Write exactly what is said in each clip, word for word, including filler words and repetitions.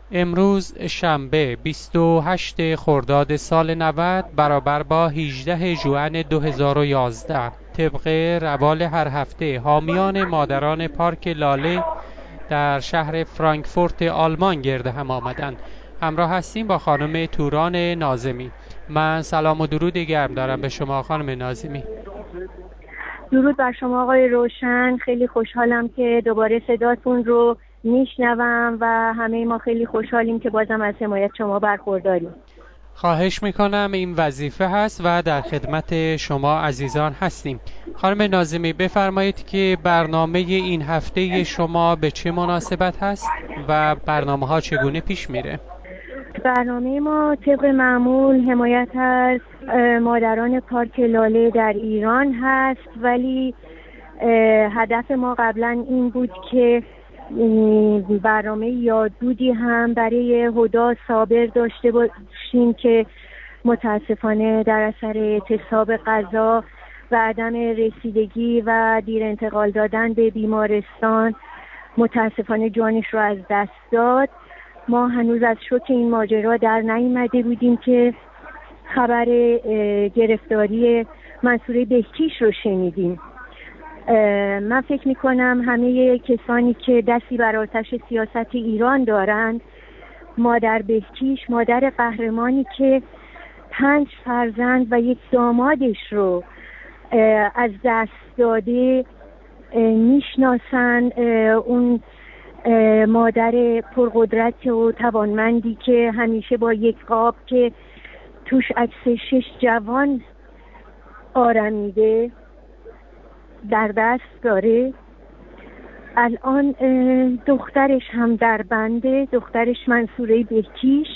امروز شنبه بیست و هشتم خرداد سال نود برابر با هجدهم ژوئن دو هزار و یازده. طبق روال هر هفته حامیان مادران پارک لاله در شهر فرانکفورت آلمان گرد هم آمدند. همراه هستیم با خانم توران ناظمی. من سلام و درود گرم دارم به شما خانم ناظمی. درود بر شما آقای روشن. خیلی خوشحالم که دوباره صداتون رو میشنوم و همه ما خیلی خوشحالیم که بازم از حمایت شما برخورداریم. خواهش میکنم، این وظیفه هست و در خدمت شما عزیزان هستیم. خانم ناظمی بفرمایید که برنامه این هفته شما به چه مناسبت هست و برنامه ها چگونه پیش میره؟ برنامه ما طبق معمول حمایت از مادران پارک لاله در ایران هست، ولی هدف ما قبلا این بود که برنامه یادبودی هم برای هدی صابر داشته باشیم که متاسفانه در اثر اعتصاب غذا و عدم رسیدگی و دیر انتقال دادن به بیمارستان متاسفانه جانش رو از دست داد. ما هنوز از شوک این ماجرا در نیامده بودیم که خبر گرفتاری منصوره بهکیش رو شنیدیم. من فکر میکنم همه کسانی که دستی بر آتش سیاست ایران دارند، مادر بهکیش، مادر قهرمانی که پنج فرزند و یک دامادش رو از دست داده میشناسن. اون مادر پرقدرت و توانمندی که همیشه با یک قاب که توش عکس شش جوان آرمیده در دست داره. الان دخترش هم در بنده، دخترش منصوره بهکیش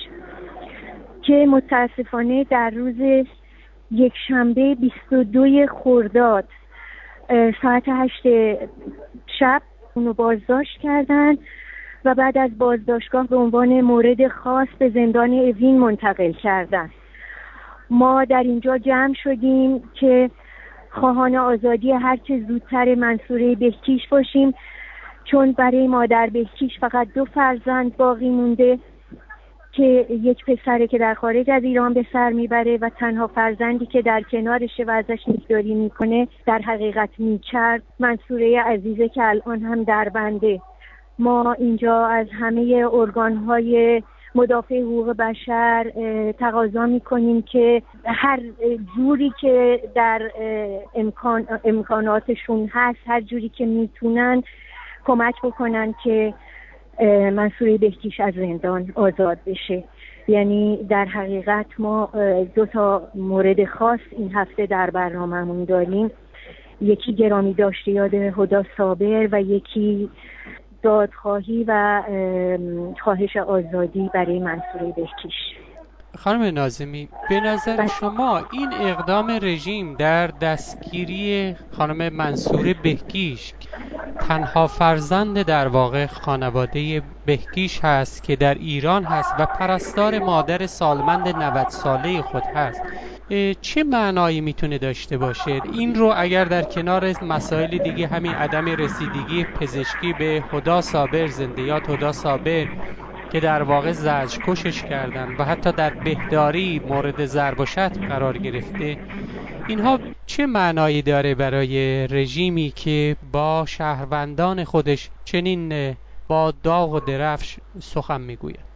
که متاسفانه در روز یک شنبه بیست و دوم خرداد ساعت هشت شب اونو بازداشت کردن و بعد از بازداشتگاه به عنوان مورد خاص به زندان اوین منتقل کردن. ما در اینجا جمع شدیم که خواهان آزادی هر چه زودتر منصوره بهکیش باشیم، چون برای مادر بهکیش فقط دو فرزند باقی مونده که یک پسره که در خارج از ایران به سر میبره و تنها فرزندی که در کنارشه و ازش نگهداری میکنه در حقیقت میچرد منصوره عزیزه که الان هم در بنده. ما اینجا از همه ارگانهای مدافع حقوق بشر تقاضا میکنیم که هر جوری که در امکان امکاناتشون هست، هر جوری که میتونن کمک بکنن که منصوره بهکیش از زندان آزاد بشه. یعنی در حقیقت ما دو تا مورد خاص این هفته در برنامه‌مون داریم، یکی گرامی داشته یاد هدی صابر و یکی دادخواهی و خواهش آزادی برای منصوره بهکیش. خانم ناظمی، به نظر شما این اقدام رژیم در دستگیری خانم منصوره بهکیش، تنها فرزند در واقع خانواده بهکیش هست که در ایران هست و پرستار مادر سالمند نود ساله خود هست، چه معنایی میتونه داشته باشه؟ این رو اگر در کنار مسائل دیگه، همین عدم رسیدگی پزشکی به هدی صابر، زنده‌یاد هدی صابر که در واقع زجر کشش کردن و حتی در بهداری مورد ضرب و شتم قرار گرفته، اینها چه معنایی داره برای رژیمی که با شهروندان خودش چنین با داغ و درفش سخن میگوید؟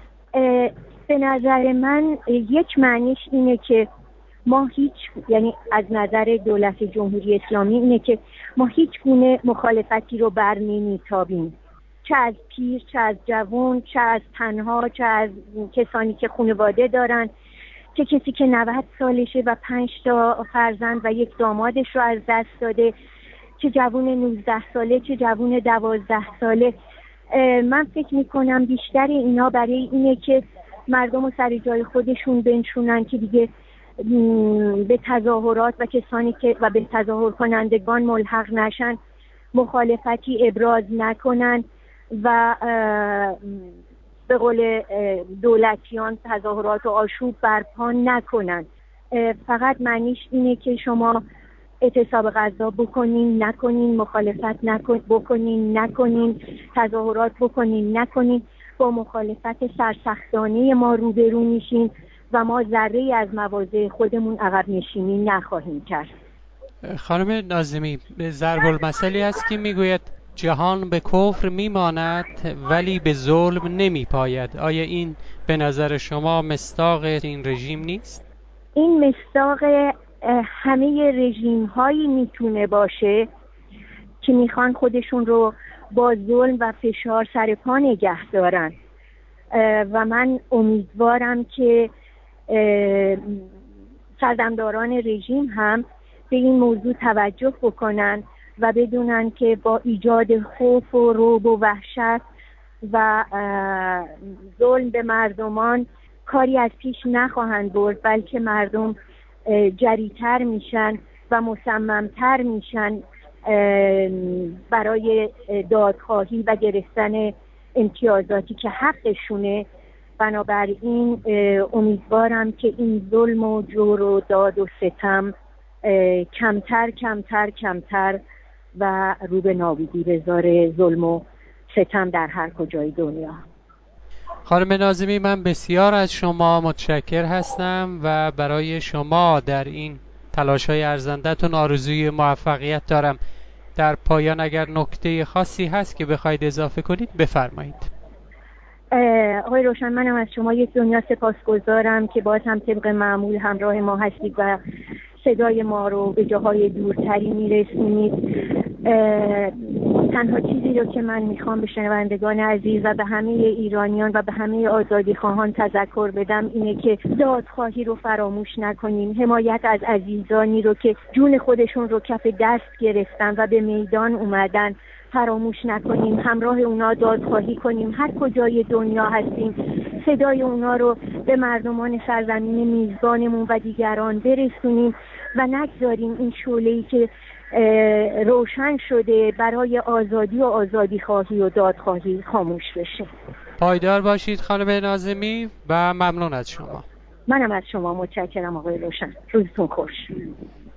به نظر من یک معنیش اینه که ما هیچ، یعنی از نظر دولت جمهوری اسلامی اینه که ما هیچ گونه مخالفتی رو بر نمیتابیم، چه از پیر، چه از جوان، چه از تنها، چه از کسانی که خانواده دارن، چه کسی که نود سالشه و پنج تا فرزند و یک دامادش رو از دست داده، چه جوان نوزده ساله، چه جوان دوازده ساله. من فکر میکنم بیشتر اینا برای اینه که مردم رو سر جای خودشون بنشونن که دیگه به تظاهرات و کسانی که و به تظاهر کنندگان ملحق نشن، مخالفتی ابراز نکنن و به قول دولتیان تظاهرات و آشوب برپا نکنن. فقط معنیش اینه که شما اعتصاب غذا بکنین نکنین، مخالفت نکن بکنین نکنین، تظاهرات بکنین نکنین. با مخالفت سرسختانه ما روبرو میشیم و ما ذره‌ای از مواضع خودمون عقب نشینی نخواهیم کرد. خانم ناظمی، ضرب المثلی است که میگوید جهان به کفر میماند ولی به ظلم نمیپاید. آیا این به نظر شما مصداق این رژیم نیست؟ این مصداق همه رژیم هایی میتونه باشه که میخوان خودشون رو با ظلم و فشار سر پا نگه دارن و من امیدوارم که سردمداران رژیم هم به این موضوع توجه بکنن و بدونن که با ایجاد خوف و رعب و وحشت و ظلم به مردمان کاری از پیش نخواهند برد، بلکه مردم جریتر میشن و مصممتر میشن برای دادخواهی و گرفتن امتیازاتی که حقشونه. بنابراین امیدوارم که این ظلم و جور و داد و ستم کمتر کمتر کمتر و رو به نابودی بذاره ظلم و ستم در هر کجای دنیا. خانم ناظمی، من بسیار از شما متشکر هستم و برای شما در این تلاش‌های ارزنده‌تون آرزوی موفقیت دارم. در پایان اگر نکته خاصی هست که بخواید اضافه کنید بفرمایید. آقای روشن، منم از شما یک دنیا سپاسگزارم که باز هم طبق معمول همراه ما هستید و صدای ما رو به جاهای دورتری میرسونید. تنها چیزی رو که من میخوام به شنوندگان عزیز و به همه ایرانیان و به همه آزادی خواهان تذکر بدم اینه که دادخواهی رو فراموش نکنیم، حمایت از عزیزانی رو که جون خودشون رو کف دست گرفتن و به میدان اومدن فراموش نکنیم، همراه اونا دادخواهی کنیم، هر کجای دنیا هستیم صدای اونا رو به مردمان سرزمین میزبانمون و دیگران برسونیم و نگذاریم این شعله‌ای که روشن شده برای آزادی و آزادی خواهی و دادخواهی خاموش بشه. پایدار باشید خانم ناظمی و ممنون از شما. منم از شما متشکرم آقای روشن. روزتون خوش.